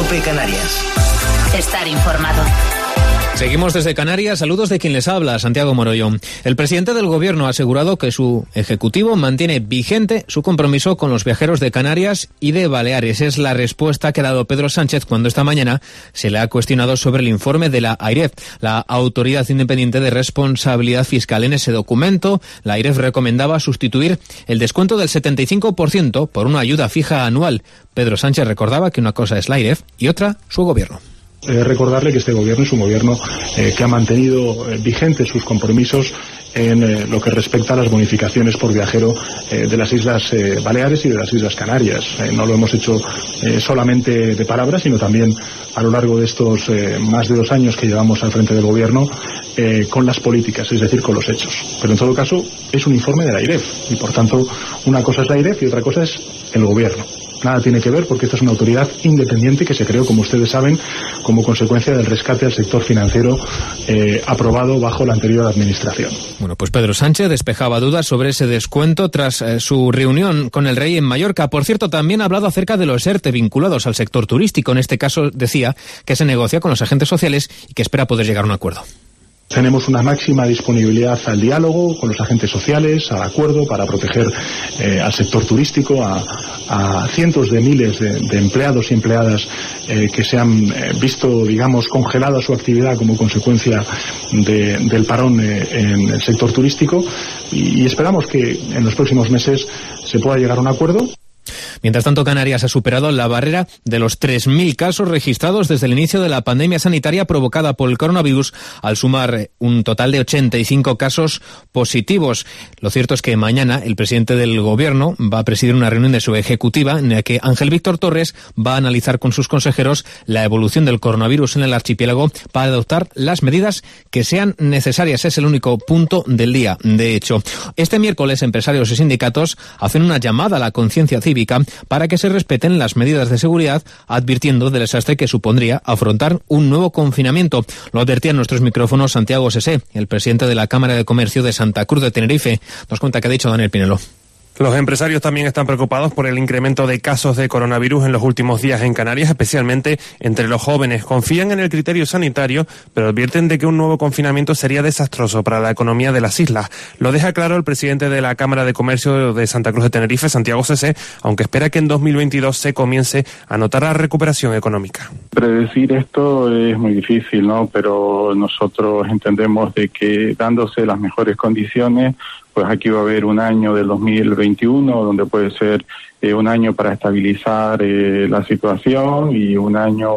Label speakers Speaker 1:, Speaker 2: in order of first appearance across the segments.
Speaker 1: COPE Canarias.
Speaker 2: Estar informado.
Speaker 3: Seguimos desde Canarias. Saludos de quien les habla, Santiago Moroyo. El presidente del Gobierno ha asegurado que su ejecutivo mantiene vigente su compromiso con los viajeros de Canarias y de Baleares. Es la respuesta que ha dado Pedro Sánchez cuando esta mañana se le ha cuestionado sobre el informe de la AIREF, la Autoridad Independiente de Responsabilidad Fiscal. En ese documento, la AIREF recomendaba sustituir el descuento del 75% por una ayuda fija anual. Pedro Sánchez recordaba que una cosa es la AIREF y otra su Gobierno.
Speaker 4: Recordarle que este gobierno es un gobierno que ha mantenido vigentes sus compromisos en lo que respecta a las bonificaciones por viajero de las Islas Baleares y de las Islas Canarias. No lo hemos hecho solamente de palabras, sino también a lo largo de estos más de 2 años que llevamos al frente del gobierno con las políticas, es decir, con los hechos. Pero en todo caso es un informe de la AIREF y por tanto una cosa es la AIREF y otra cosa es el gobierno. Nada tiene que ver porque esta es una autoridad independiente que se creó, como ustedes saben, como consecuencia del rescate al sector financiero aprobado bajo la anterior administración.
Speaker 3: Bueno, pues Pedro Sánchez despejaba dudas sobre ese descuento tras su reunión con el rey en Mallorca. Por cierto, también ha hablado acerca de los ERTE vinculados al sector turístico. En este caso decía que se negocia con los agentes sociales y que espera poder llegar a un acuerdo.
Speaker 4: Tenemos una máxima disponibilidad al diálogo con los agentes sociales, al acuerdo para proteger al sector turístico, a cientos de miles de empleados y empleadas que se han visto, digamos, congelada su actividad como consecuencia del parón en el sector turístico y esperamos que en los próximos meses se pueda llegar a un acuerdo.
Speaker 3: Mientras tanto, Canarias ha superado la barrera de los 3.000 casos registrados desde el inicio de la pandemia sanitaria provocada por el coronavirus, al sumar un total de 85 casos positivos. Lo cierto es que mañana el presidente del Gobierno va a presidir una reunión de su ejecutiva en la que Ángel Víctor Torres va a analizar con sus consejeros la evolución del coronavirus en el archipiélago para adoptar las medidas que sean necesarias. Es el único punto del día. De hecho, este miércoles empresarios y sindicatos hacen una llamada a la conciencia cívica para que se respeten las medidas de seguridad, advirtiendo del desastre que supondría afrontar un nuevo confinamiento. Lo advertía en nuestros micrófonos Santiago Sesé, el presidente de la Cámara de Comercio de Santa Cruz de Tenerife. Nos cuenta qué ha dicho Daniel Pinelo.
Speaker 5: Los empresarios también están preocupados por el incremento de casos de coronavirus en los últimos días en Canarias, especialmente entre los jóvenes. Confían en el criterio sanitario, pero advierten de que un nuevo confinamiento sería desastroso para la economía de las islas. Lo deja claro el presidente de la Cámara de Comercio de Santa Cruz de Tenerife, Santiago Sesé, aunque espera que en 2022 se comience a notar la recuperación económica.
Speaker 6: Predecir esto es muy difícil, ¿no? Pero nosotros entendemos de que dándose las mejores condiciones, pues aquí va a haber un año del 2021 donde puede ser un año para estabilizar la situación y un año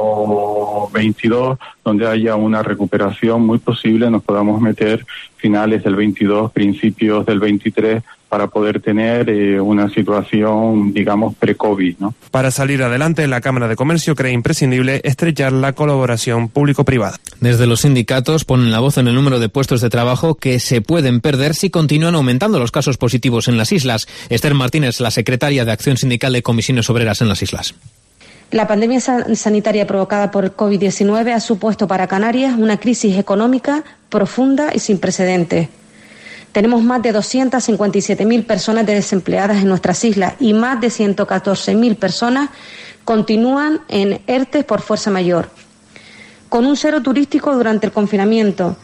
Speaker 6: 22 donde haya una recuperación muy posible, nos podamos meter finales del 22, principios del 23 para poder tener una situación, digamos, pre-COVID, ¿no?
Speaker 5: Para salir adelante, la Cámara de Comercio cree imprescindible estrechar la colaboración público-privada.
Speaker 3: Desde los sindicatos ponen la voz en el número de puestos de trabajo que se pueden perder si continúan aumentando los casos positivos en las islas. Esther Martínez, la secretaria de Acción Sindical de Comisiones Obreras en las islas.
Speaker 7: La pandemia sanitaria provocada por el COVID-19 ha supuesto para Canarias una crisis económica profunda y sin precedentes. Tenemos más de 257.000 personas desempleadas en nuestras islas y más de 114.000 personas continúan en ERTE por fuerza mayor. Con un cero turístico durante el confinamiento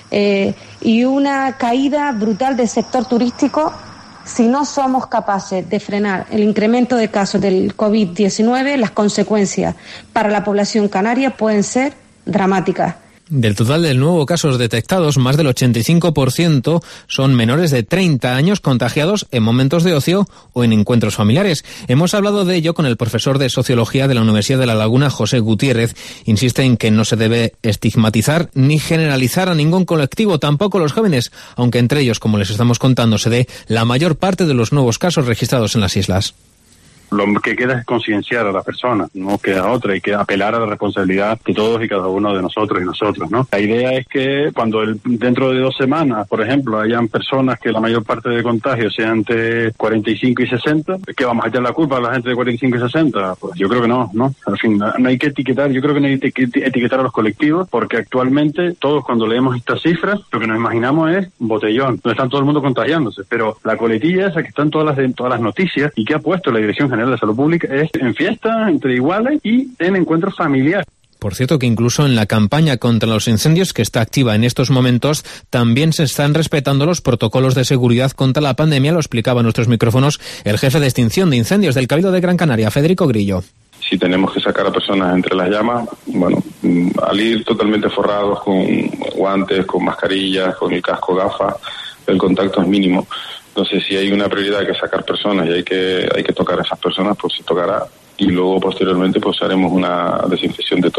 Speaker 7: y una caída brutal del sector turístico, si no somos capaces de frenar el incremento de casos del COVID-19, las consecuencias para la población canaria pueden ser dramáticas.
Speaker 3: Del total de nuevos casos detectados, más del 85% son menores de 30 años contagiados en momentos de ocio o en encuentros familiares. Hemos hablado de ello con el profesor de Sociología de la Universidad de La Laguna, José Gutiérrez. Insiste en que no se debe estigmatizar ni generalizar a ningún colectivo, tampoco los jóvenes, aunque entre ellos, como les estamos contando, se dé la mayor parte de los nuevos casos registrados en las islas.
Speaker 8: Lo que queda es concienciar a las personas, no queda otra, hay que apelar a la responsabilidad de todos y cada uno de nosotros y nosotros, ¿no? La idea es que cuando dentro de 2 semanas, por ejemplo, hayan personas que la mayor parte de contagios sean entre 45 y 60, ¿qué vamos a echar la culpa a la gente de 45 y 60? Pues yo creo que no. Al fin, no hay que etiquetar, yo creo que no hay que etiquetar a los colectivos, porque actualmente todos cuando leemos estas cifras, lo que nos imaginamos es un botellón, donde están todo el mundo contagiándose, pero la coletilla esa que está en todas las noticias y que ha puesto la Dirección General General de Salud Pública es en fiestas, entre iguales y en encuentros familiares.
Speaker 3: Por cierto que incluso en la campaña contra los incendios que está activa en estos momentos también se están respetando los protocolos de seguridad contra la pandemia, lo explicaba en nuestros micrófonos el jefe de extinción de incendios del Cabildo de Gran Canaria, Federico Grillo.
Speaker 6: Si tenemos que sacar a personas entre las llamas, bueno, al ir totalmente forrados con guantes, con mascarillas, con el casco, gafas, el contacto es mínimo. Entonces, si hay una prioridad que sacar personas y hay que tocar a esas personas, pues se tocará. Y luego posteriormente pues haremos una desinfección de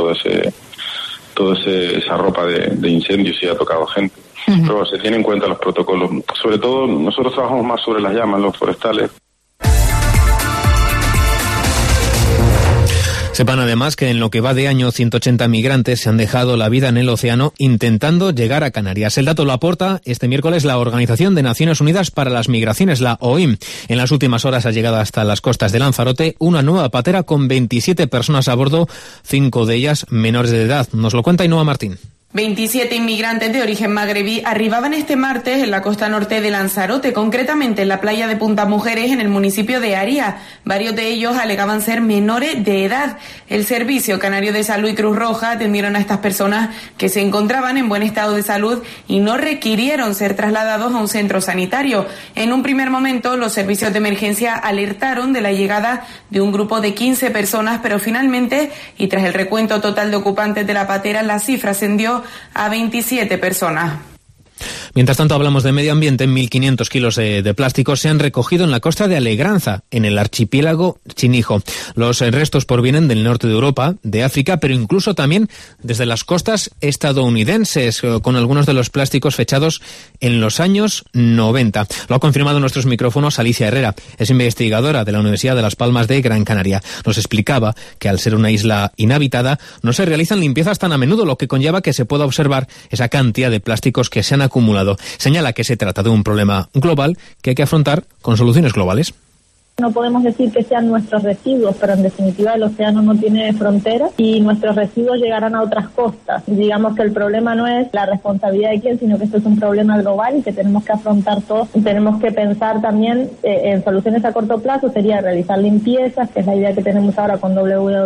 Speaker 6: esa ropa de incendio si ha tocado gente. Pero se tienen en cuenta los protocolos. Sobre todo nosotros trabajamos más sobre las llamas, los forestales.
Speaker 3: Sepan además que en lo que va de año 180 migrantes se han dejado la vida en el océano intentando llegar a Canarias. El dato lo aporta este miércoles la Organización de Naciones Unidas para las Migraciones, la OIM. En las últimas horas ha llegado hasta las costas de Lanzarote una nueva patera con 27 personas a bordo, 5 de ellas menores de edad. Nos lo cuenta Ainhoa Martín.
Speaker 1: 27 inmigrantes de origen magrebí arribaban este martes en la costa norte de Lanzarote, concretamente en la playa de Punta Mujeres, en el municipio de Aria. Varios de ellos alegaban ser menores de edad. El Servicio Canario de Salud y Cruz Roja atendieron a estas personas que se encontraban en buen estado de salud y no requirieron ser trasladados a un centro sanitario. En un primer momento, los servicios de emergencia alertaron de la llegada de un grupo de 15 personas, pero finalmente, y tras el recuento total de ocupantes de la patera, la cifra ascendió a 27 personas.
Speaker 3: Mientras tanto, hablamos de medio ambiente. 1.500 kilos de plástico se han recogido en la costa de Alegranza, en el archipiélago Chinijo. Los restos provienen del norte de Europa, de África, pero incluso también desde las costas estadounidenses, con algunos de los plásticos fechados en los años 90. Lo ha confirmado en nuestros micrófonos Alicia Herrera. Es investigadora de la Universidad de Las Palmas de Gran Canaria. Nos explicaba que al ser una isla inhabitada no se realizan limpiezas tan a menudo, lo que conlleva que se pueda observar esa cantidad de plásticos que se han acumulado. Señala que se trata de un problema global que hay que afrontar con soluciones globales.
Speaker 9: No podemos decir que sean nuestros residuos, pero en definitiva el océano no tiene fronteras y nuestros residuos llegarán a otras costas. Digamos que el problema no es la responsabilidad de quién, sino que esto es un problema global y que tenemos que afrontar todos. Tenemos que pensar también en soluciones a corto plazo, sería realizar limpiezas, que es la idea que tenemos ahora con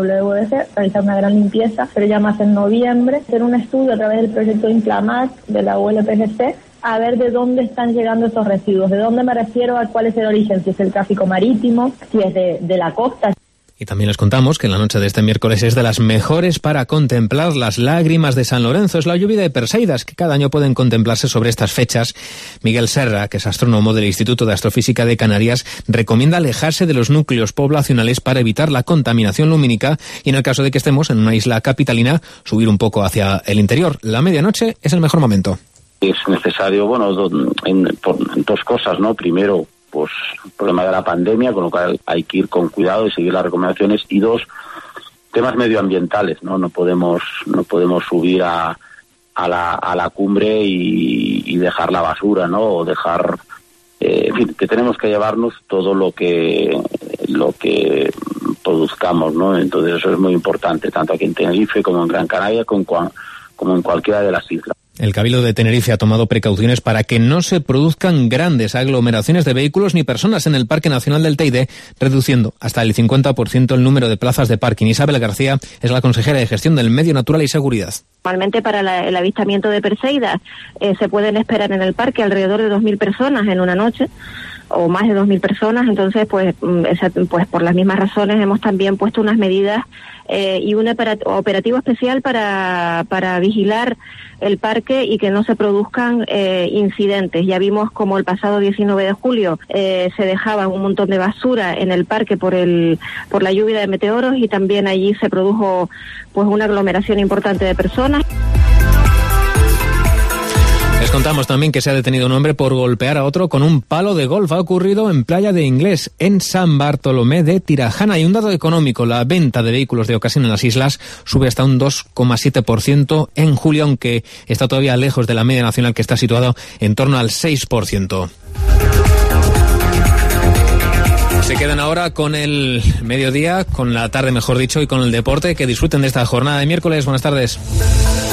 Speaker 9: WWF, realizar una gran limpieza, pero ya más en noviembre, hacer un estudio a través del proyecto Inflamax de la ULPGC, a ver de dónde están llegando esos residuos. ¿De dónde me refiero? A cuál es el origen, si es el tráfico marítimo, si es de la costa.
Speaker 3: Y también les contamos que la noche de este miércoles es de las mejores para contemplar las lágrimas de San Lorenzo. Es la lluvia de Perseidas que cada año pueden contemplarse sobre estas fechas. Miguel Serra, que es astrónomo del Instituto de Astrofísica de Canarias, recomienda alejarse de los núcleos poblacionales para evitar la contaminación lumínica y en el caso de que estemos en una isla capitalina, subir un poco hacia el interior. La medianoche es el mejor momento.
Speaker 10: Es necesario, en dos cosas, ¿no? Primero, pues el problema de la pandemia, con lo cual hay que ir con cuidado y seguir las recomendaciones. Y dos, temas medioambientales, ¿no? No podemos subir a la cumbre y dejar la basura, ¿no? O dejar, en fin, que tenemos que llevarnos todo lo que produzcamos, ¿no? Entonces eso es muy importante, tanto aquí en Tenerife como en Gran Canaria, como en cualquiera de las islas.
Speaker 3: El Cabildo de Tenerife ha tomado precauciones para que no se produzcan grandes aglomeraciones de vehículos ni personas en el Parque Nacional del Teide, reduciendo hasta el 50% el número de plazas de parking. Isabel García es la consejera de Gestión del Medio Natural y Seguridad.
Speaker 9: Normalmente para el avistamiento de Perseidas se pueden esperar en el parque alrededor de 2.000 personas en una noche, o más de 2.000 personas, entonces pues por las mismas razones hemos también puesto unas medidas y un operativo especial para vigilar el parque y que no se produzcan incidentes. Ya vimos como el pasado 19 de julio se dejaba un montón de basura en el parque por la lluvia de meteoros y también allí se produjo pues una aglomeración importante de personas.
Speaker 3: Les contamos también que se ha detenido un hombre por golpear a otro con un palo de golf. Ha ocurrido en Playa de Inglés, en San Bartolomé de Tirajana. Y un dato económico, la venta de vehículos de ocasión en las islas sube hasta un 2,7% en julio, aunque está todavía lejos de la media nacional, que está situado en torno al 6%. Se quedan ahora con el mediodía, con la tarde mejor dicho, y con el deporte. Que disfruten de esta jornada de miércoles. Buenas tardes.